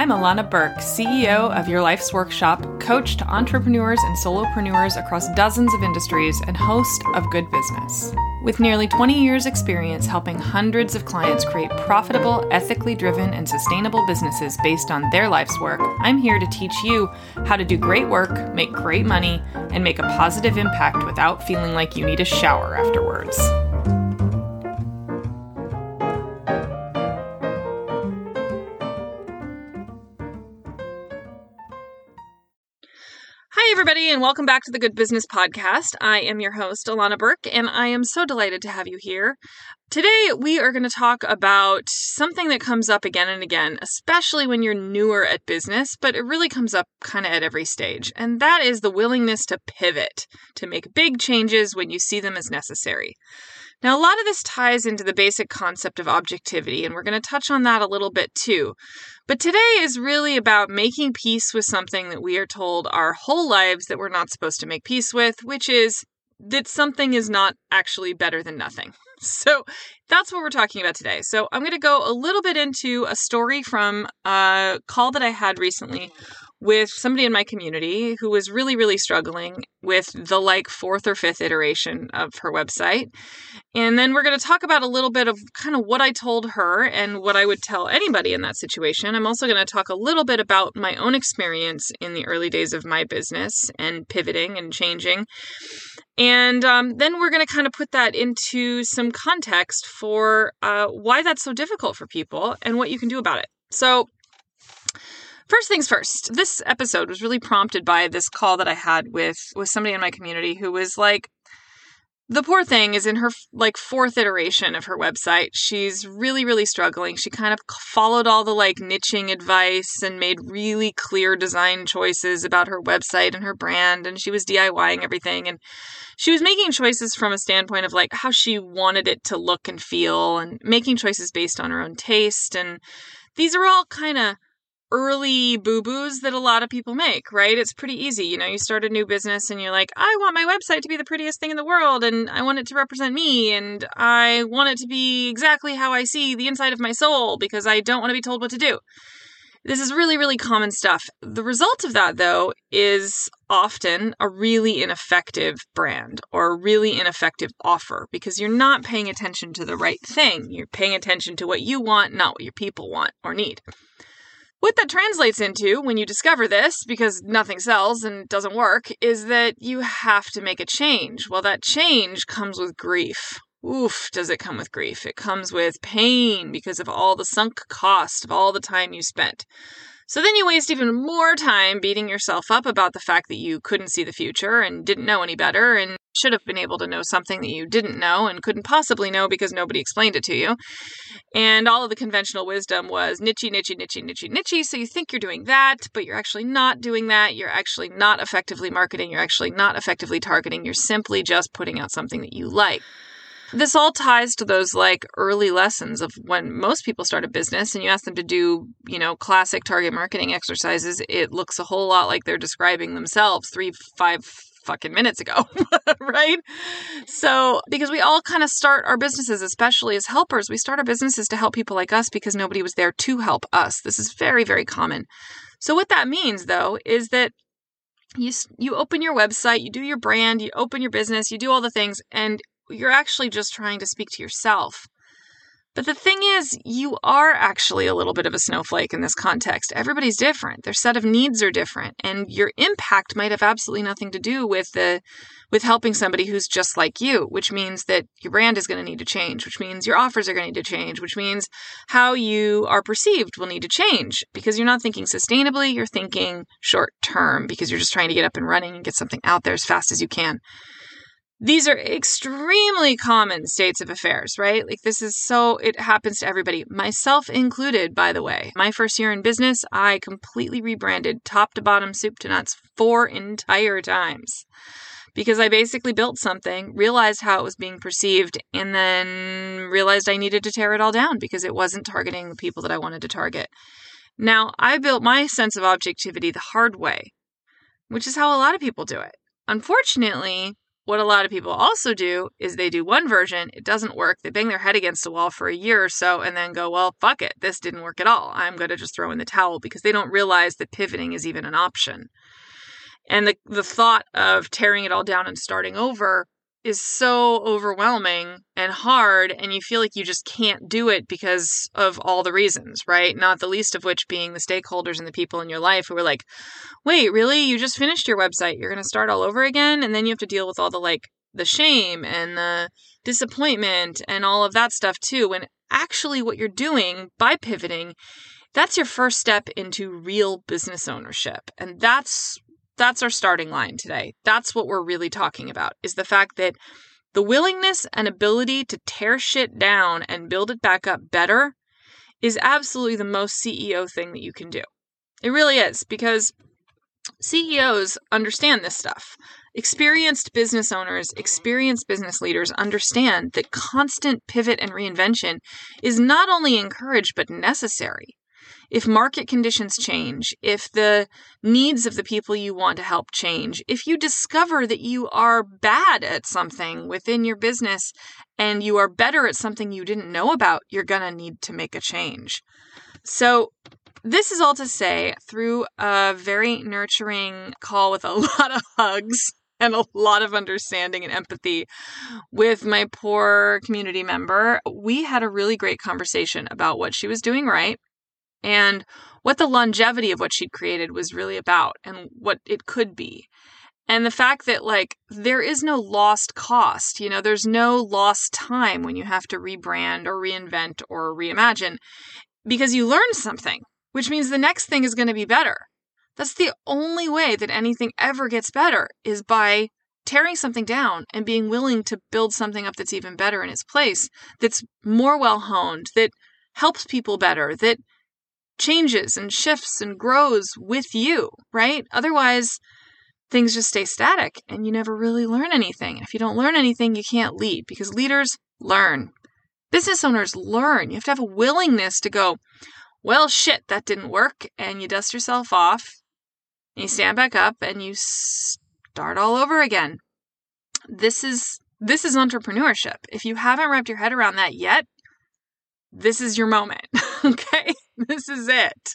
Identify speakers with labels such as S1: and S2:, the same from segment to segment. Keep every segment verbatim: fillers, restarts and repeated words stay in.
S1: Alana Burke, C E O of Your Life's Workshop, coach to entrepreneurs and solopreneurs across dozens of industries, and host of Good Business. With nearly twenty years experience helping hundreds of clients create profitable, ethically driven, and sustainable businesses based on their life's work, I'm here to teach you how to do great work, make great money, and make a positive impact without feeling like you need a shower afterwards. Hi, everybody, and welcome back to the Good Business Podcast. I am your host, Alana Burke, and I am so delighted to have you here. Today, we are going to talk about something that comes up again and again, especially when you're newer at business, but it really comes up kind of at every stage, and that is the willingness to pivot, to make big changes when you see them as necessary. Now, a lot of this ties into the basic concept of objectivity, and we're going to touch on that a little bit too. But today is really about making peace with something that we are told our whole lives that we're not supposed to make peace with, which is that something is not actually better than nothing. So that's what we're talking about today. So I'm going to go a little bit into a story from a call that I had recently with somebody in my community who was really, really struggling with the like fourth or fifth iteration of her website. And then we're going to talk about a little bit of kind of what I told her and what I would tell anybody in that situation. I'm also going to talk a little bit about my own experience in the early days of my business and pivoting and changing. And um, then we're going to kind of put that into some context for uh, why that's so difficult for people and what you can do about it. So first things first, this episode was really prompted by this call that I had with, with somebody in my community who was like, the poor thing is in her like fourth iteration of her website. She's really, really struggling. She kind of followed all the like niching advice and made really clear design choices about her website and her brand. And she was DIYing everything. And she was making choices from a standpoint of like how she wanted it to look and feel and making choices based on her own taste. And these are all kind of early boo-boos that a lot of people make, right? It's pretty easy. You know, you start a new business and you're like, I want my website to be the prettiest thing in the world and I want it to represent me and I want it to be exactly how I see the inside of my soul because I don't want to be told what to do. This is really, really common stuff. The result of that, though, is often a really ineffective brand or a really ineffective offer because you're not paying attention to the right thing. You're paying attention to what you want, not what your people want or need. What that translates into when you discover this, because nothing sells and doesn't work, is that you have to make a change. Well, that change comes with grief. Oof, does it come with grief? It comes with pain because of all the sunk cost of all the time you spent. So then you waste even more time beating yourself up about the fact that you couldn't see the future and didn't know any better and should have been able to know something that you didn't know and couldn't possibly know because nobody explained it to you. And all of the conventional wisdom was niche, niche, niche, niche, niche. So you think you're doing that, but you're actually not doing that. You're actually not effectively marketing. You're actually not effectively targeting. You're simply just putting out something that you like. This all ties to those like early lessons of when most people start a business and you ask them to do, you know, classic target marketing exercises. It looks a whole lot like they're describing themselves three, five fucking minutes ago, right? So, because we all kind of start our businesses, especially as helpers, we start our businesses to help people like us because nobody was there to help us. This is very, very common. So what that means though, is that you, you open your website, you do your brand, you open your business, you do all the things, and you're actually just trying to speak to yourself. But the thing is, you are actually a little bit of a snowflake in this context. Everybody's different. Their set of needs are different. And your impact might have absolutely nothing to do with the with helping somebody who's just like you, which means that your brand is going to need to change, which means your offers are going to need to change, which means how you are perceived will need to change because you're not thinking sustainably, you're thinking short term because you're just trying to get up and running and get something out there as fast as you can. These are extremely common states of affairs, right? Like this is so, it happens to everybody, myself included, by the way. My first year in business, I completely rebranded top to bottom, soup to nuts, four entire times. Because I basically built something, realized how it was being perceived, and then realized I needed to tear it all down because it wasn't targeting the people that I wanted to target. Now, I built my sense of objectivity the hard way, which is how a lot of people do it. Unfortunately, what a lot of people also do is they do one version, it doesn't work, they bang their head against a wall for a year or so and then go, well, fuck it, this didn't work at all. I'm going to just throw in the towel, because they don't realize that pivoting is even an option. And the, the thought of tearing it all down and starting over is so overwhelming and hard, and you feel like you just can't do it because of all the reasons, right? Not the least of which being the stakeholders and the people in your life who are like, wait, really? You just finished your website. You're going to start all over again? And then you have to deal with all the like the shame and the disappointment and all of that stuff too. When actually what you're doing by pivoting, that's your first step into real business ownership. And that's That's our starting line today. That's what we're really talking about, is the fact that the willingness and ability to tear shit down and build it back up better is absolutely the most C E O thing that you can do. It really is, because C E Os understand this stuff. Experienced business owners, experienced business leaders understand that constant pivot and reinvention is not only encouraged, but necessary. If market conditions change, if the needs of the people you want to help change, if you discover that you are bad at something within your business and you are better at something you didn't know about, you're going to need to make a change. So this is all to say, through a very nurturing call with a lot of hugs and a lot of understanding and empathy with my poor community member, we had a really great conversation about what she was doing right, and what the longevity of what she'd created was really about, and what it could be. And the fact that, like, there is no lost cost. You know, there's no lost time when you have to rebrand or reinvent or reimagine, because you learned something, which means the next thing is going to be better. That's the only way that anything ever gets better, is by tearing something down and being willing to build something up that's even better in its place, that's more well-honed, that helps people better, that changes and shifts and grows with you, right? Otherwise, things just stay static and you never really learn anything. And if you don't learn anything, you can't lead, because leaders learn. Business owners learn. You have to have a willingness to go, well, shit, that didn't work. And you dust yourself off and you stand back up and you start all over again. This is, this is entrepreneurship. If you haven't wrapped your head around that yet, this is your moment. Okay? This is it.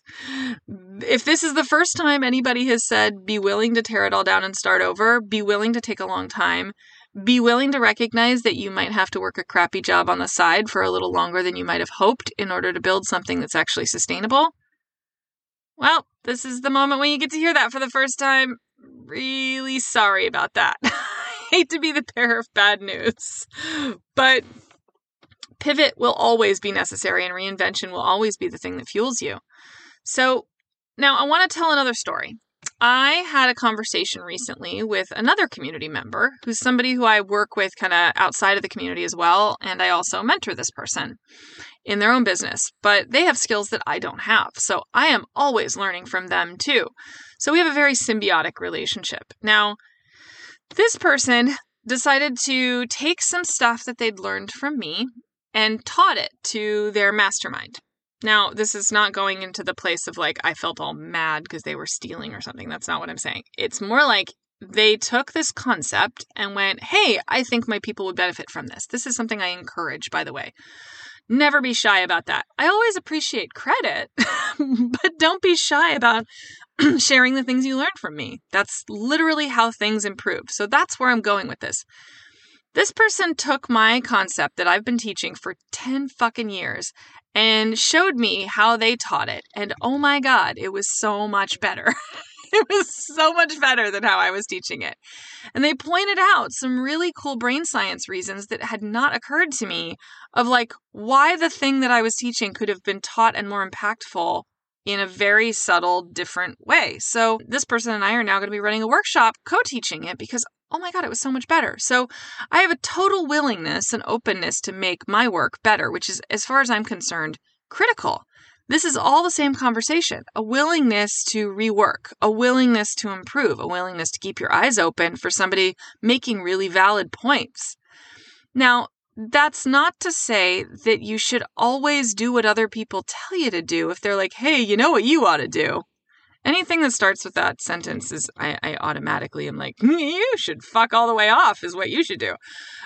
S1: If this is the first time anybody has said, be willing to tear it all down and start over, be willing to take a long time, be willing to recognize that you might have to work a crappy job on the side for a little longer than you might have hoped in order to build something that's actually sustainable, well, this is the moment when you get to hear that for the first time. Really sorry about that. I hate to be the bearer of bad news, but pivot will always be necessary and reinvention will always be the thing that fuels you. So now I want to tell another story. I had a conversation recently with another community member who's somebody who I work with kind of outside of the community as well. And I also mentor this person in their own business, but they have skills that I don't have. So I am always learning from them too. So we have a very symbiotic relationship. Now, this person decided to take some stuff that they'd learned from me and taught it to their mastermind. Now, this is not going into the place of like, I felt all mad because they were stealing or something. That's not what I'm saying. It's more like they took this concept and went, hey, I think my people would benefit from this. This is something I encourage, by the way. Never be shy about that. I always appreciate credit, but don't be shy about sharing the things you learned from me. That's literally how things improve. So that's where I'm going with this. This person took my concept that I've been teaching for ten fucking years and showed me how they taught it. And oh my God, it was so much better. It was so much better than how I was teaching it. And they pointed out some really cool brain science reasons that had not occurred to me of like why the thing that I was teaching could have been taught and more impactful in a very subtle, different way. So this person and I are now going to be running a workshop co-teaching it because oh my God, it was so much better. So I have a total willingness and openness to make my work better, which is, as far as I'm concerned, critical. This is all the same conversation, a willingness to rework, a willingness to improve, a willingness to keep your eyes open for somebody making really valid points. Now, that's not to say that you should always do what other people tell you to do if they're like, hey, you know what you ought to do. Anything that starts with that sentence is, I, I automatically am like, you should fuck all the way off is what you should do.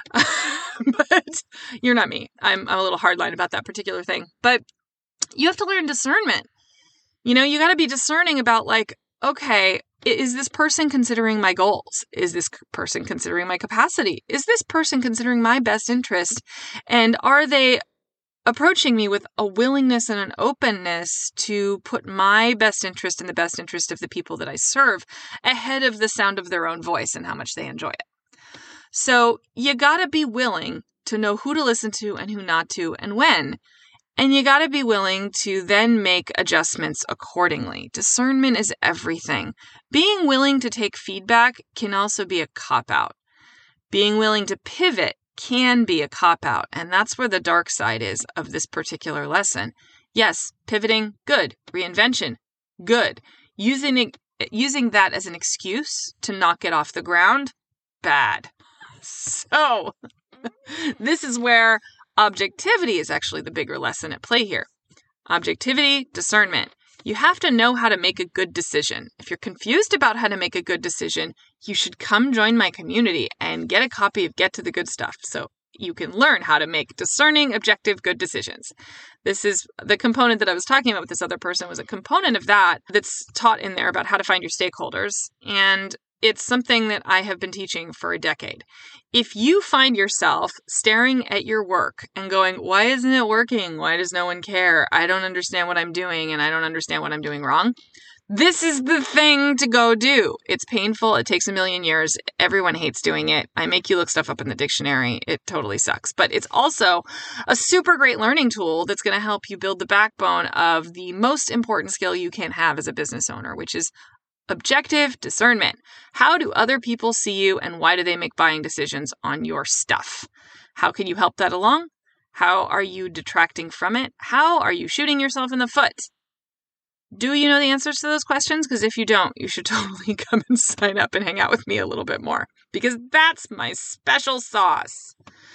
S1: But you're not me. I'm, I'm a little hardline about that particular thing. But you have to learn discernment. You know, you got to be discerning about like, okay, is this person considering my goals? Is this person considering my capacity? Is this person considering my best interest? And are they approaching me with a willingness and an openness to put my best interest and the best interest of the people that I serve ahead of the sound of their own voice and how much they enjoy it? So you got to be willing to know who to listen to and who not to and when. And you got to be willing to then make adjustments accordingly. Discernment is everything. Being willing to take feedback can also be a cop-out. Being willing to pivot can be a cop-out. And that's where the dark side is of this particular lesson. Yes, pivoting, good. Reinvention, good. Using it, using that as an excuse to not get off the ground, bad. So this is where objectivity is actually the bigger lesson at play here. Objectivity, discernment. You have to know how to make a good decision. If you're confused about how to make a good decision, you should come join my community and get a copy of Get to the Good Stuff so you can learn how to make discerning, objective, good decisions. This is the component that I was talking about with this other person was a component of that that's taught in there about how to find your stakeholders. And it's something that I have been teaching for a decade. If you find yourself staring at your work and going, why isn't it working? Why does no one care? I don't understand what I'm doing and I don't understand what I'm doing wrong. This is the thing to go do. It's painful. It takes a million years. Everyone hates doing it. I make you look stuff up in the dictionary. It totally sucks. But it's also a super great learning tool that's going to help you build the backbone of the most important skill you can have as a business owner, which is objective discernment. How do other people see you and why do they make buying decisions on your stuff? How can you help that along? How are you detracting from it? How are you shooting yourself in the foot? Do you know the answers to those questions? Because if you don't, you should totally come and sign up and hang out with me a little bit more because that's my special sauce.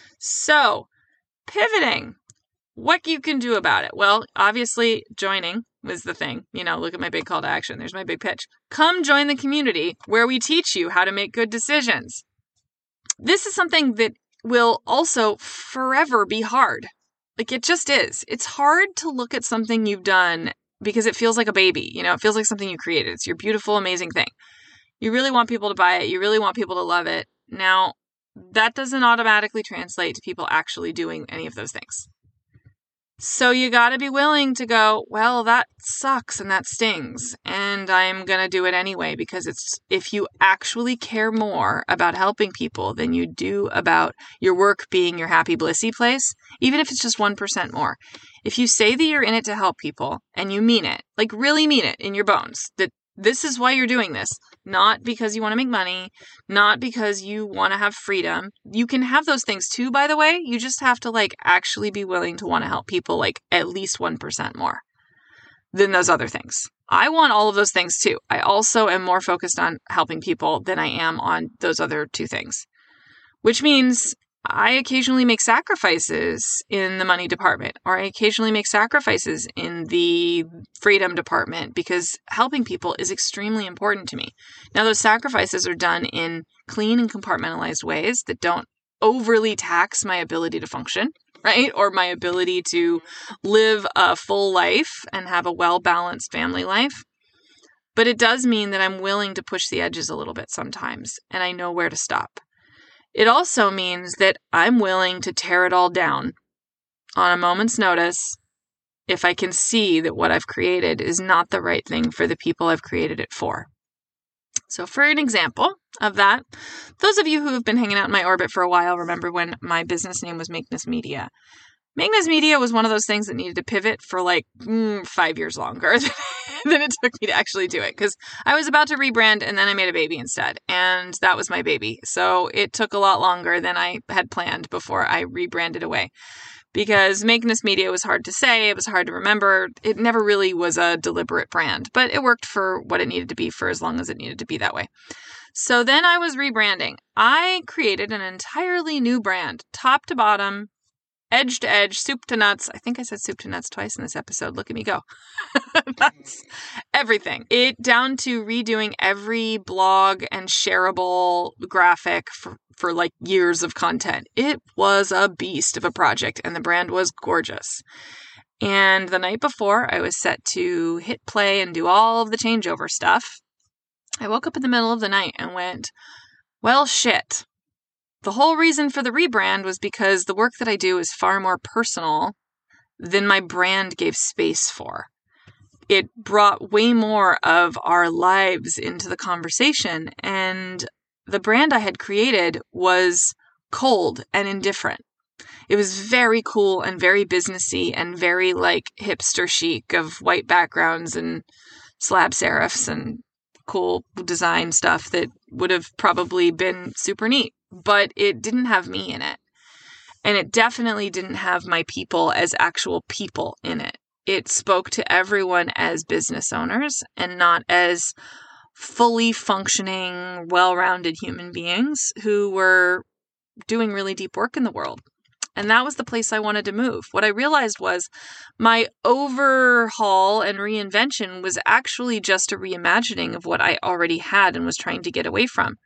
S1: So, pivoting. What you can do about it? Well, obviously, joining was the thing. You know, look at my big call to action. There's my big pitch. Come join the community where we teach you how to make good decisions. This is something that will also forever be hard. Like it just is. It's hard to look at something you've done because it feels like a baby. You know, it feels like something you created. It's your beautiful, amazing thing. You really want people to buy it. You really want people to love it. Now, that doesn't automatically translate to people actually doing any of those things. So you got to be willing to go, well, that sucks and that stings, and I'm going to do it anyway, because it's if you actually care more about helping people than you do about your work being your happy, blissy place, even if it's just one percent more. If you say that you're in it to help people and you mean it, like really mean it in your bones, that this is why you're doing this, not because you want to make money, not because you want to have freedom. You can have those things too, by the way. You just have to like actually be willing to want to help people like at least one percent more than those other things. I want all of those things too. I also am more focused on helping people than I am on those other two things, which means I occasionally make sacrifices in the money department, or I occasionally make sacrifices in the freedom department because helping people is extremely important to me. Now, those sacrifices are done in clean and compartmentalized ways that don't overly tax my ability to function, right? Or my ability to live a full life and have a well-balanced family life. But it does mean that I'm willing to push the edges a little bit sometimes, and I know where to stop. It also means that I'm willing to tear it all down on a moment's notice if I can see that what I've created is not the right thing for the people I've created it for. So for an example of that, those of you who have been hanging out in my orbit for a while remember when my business name was Makeness Media. Makeness Media was one of those things that needed to pivot for like mm, five years longer than it took me to actually do it, because I was about to rebrand and then I made a baby instead, and that was my baby. So it took a lot longer than I had planned before I rebranded away, because Makeness Media was hard to say, it was hard to remember, it never really was a deliberate brand, but it worked for what it needed to be for as long as it needed to be that way. So then I was rebranding. I created an entirely new brand, top to bottom, edge to edge, soup to nuts. I think I said soup to nuts twice in this episode. Look at me go. That's everything. It down to redoing every blog and shareable graphic for, for like years of content. It was a beast of a project, and the brand was gorgeous. And the night before I was set to hit play and do all of the changeover stuff, I woke up in the middle of the night and went, well, shit. The whole reason for the rebrand was because the work that I do is far more personal than my brand gave space for. It brought way more of our lives into the conversation, and the brand I had created was cold and indifferent. It was very cool and very businessy and very like hipster chic of white backgrounds and slab serifs and cool design stuff that would have probably been super neat. But it didn't have me in it. And it definitely didn't have my people as actual people in it. It spoke to everyone as business owners and not as fully functioning, well-rounded human beings who were doing really deep work in the world. And that was the place I wanted to move. What I realized was my overhaul and reinvention was actually just a reimagining of what I already had and was trying to get away from.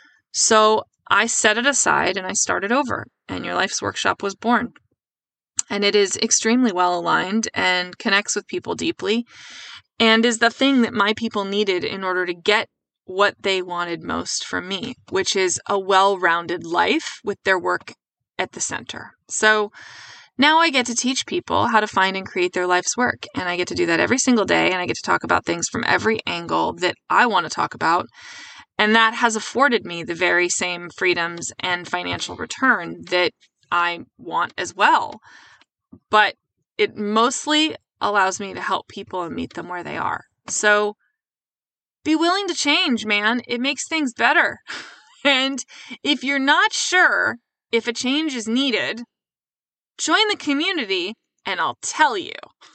S1: So I set it aside and I started over, and Your Life's Workshop was born. And it is extremely well aligned and connects with people deeply, and is the thing that my people needed in order to get what they wanted most from me, which is a well-rounded life with their work at the center. So now I get to teach people how to find and create their life's work. And I get to do that every single day. And I get to talk about things from every angle that I want to talk about. And that has afforded me the very same freedoms and financial return that I want as well. But it mostly allows me to help people and meet them where they are. So be willing to change, man. It makes things better. And if you're not sure if a change is needed, join the community and I'll tell you.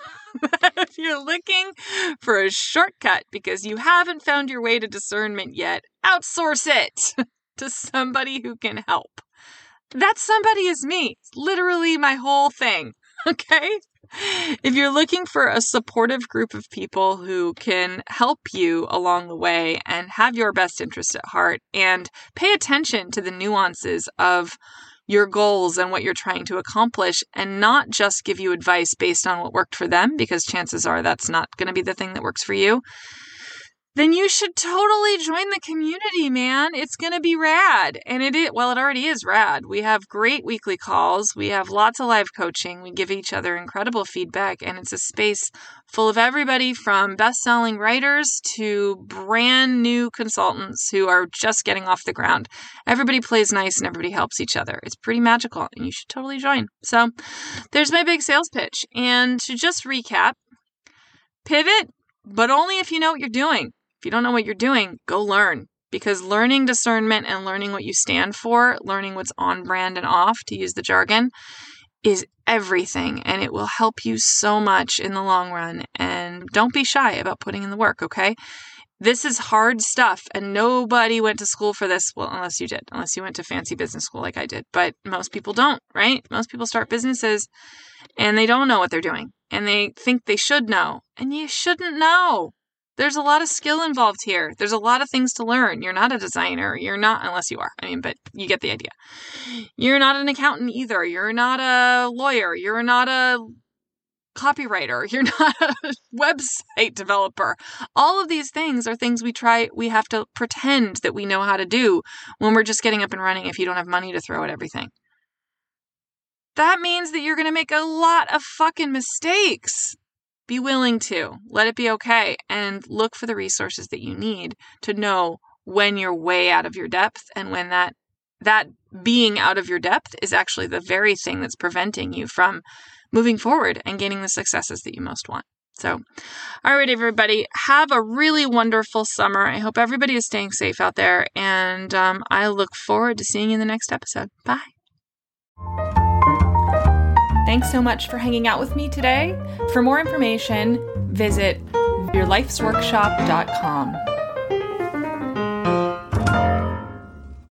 S1: If you're looking for a shortcut because you haven't found your way to discernment yet, outsource it to somebody who can help. That somebody is me. It's literally my whole thing. Okay? If you're looking for a supportive group of people who can help you along the way and have your best interest at heart and pay attention to the nuances of your goals and what you're trying to accomplish, and not just give you advice based on what worked for them, because chances are that's not going to be the thing that works for you, then you should totally join the community, man. It's going to be rad. And it is, well, it already is rad. We have great weekly calls. We have lots of live coaching. We give each other incredible feedback. And it's a space full of everybody from best-selling writers to brand new consultants who are just getting off the ground. Everybody plays nice and everybody helps each other. It's pretty magical and you should totally join. So there's my big sales pitch. And to just recap, pivot, but only if you know what you're doing. If you don't know what you're doing, go learn, because learning discernment and learning what you stand for, learning what's on brand and off, to use the jargon, is everything. And it will help you so much in the long run. And don't be shy about putting in the work, okay? This is hard stuff, and nobody went to school for this. Well, unless you did, unless you went to fancy business school like I did. But most people don't, right? Most people start businesses and they don't know what they're doing. And they think they should know. And you shouldn't know. There's a lot of skill involved here. There's a lot of things to learn. You're not a designer. You're not, unless you are. I mean, but you get the idea. You're not an accountant either. You're not a lawyer. You're not a copywriter. You're not a website developer. All of these things are things we try, we have to pretend that we know how to do when we're just getting up and running if you don't have money to throw at everything. That means that you're going to make a lot of fucking mistakes. Be willing to. Let it be okay. And look for the resources that you need to know when you're way out of your depth, and when that that being out of your depth is actually the very thing that's preventing you from moving forward and gaining the successes that you most want. So, all right, everybody, have a really wonderful summer. I hope everybody is staying safe out there, and um, I look forward to seeing you in the next episode. Bye. Thanks so much for hanging out with me today. For more information, visit your lifes workshop dot com.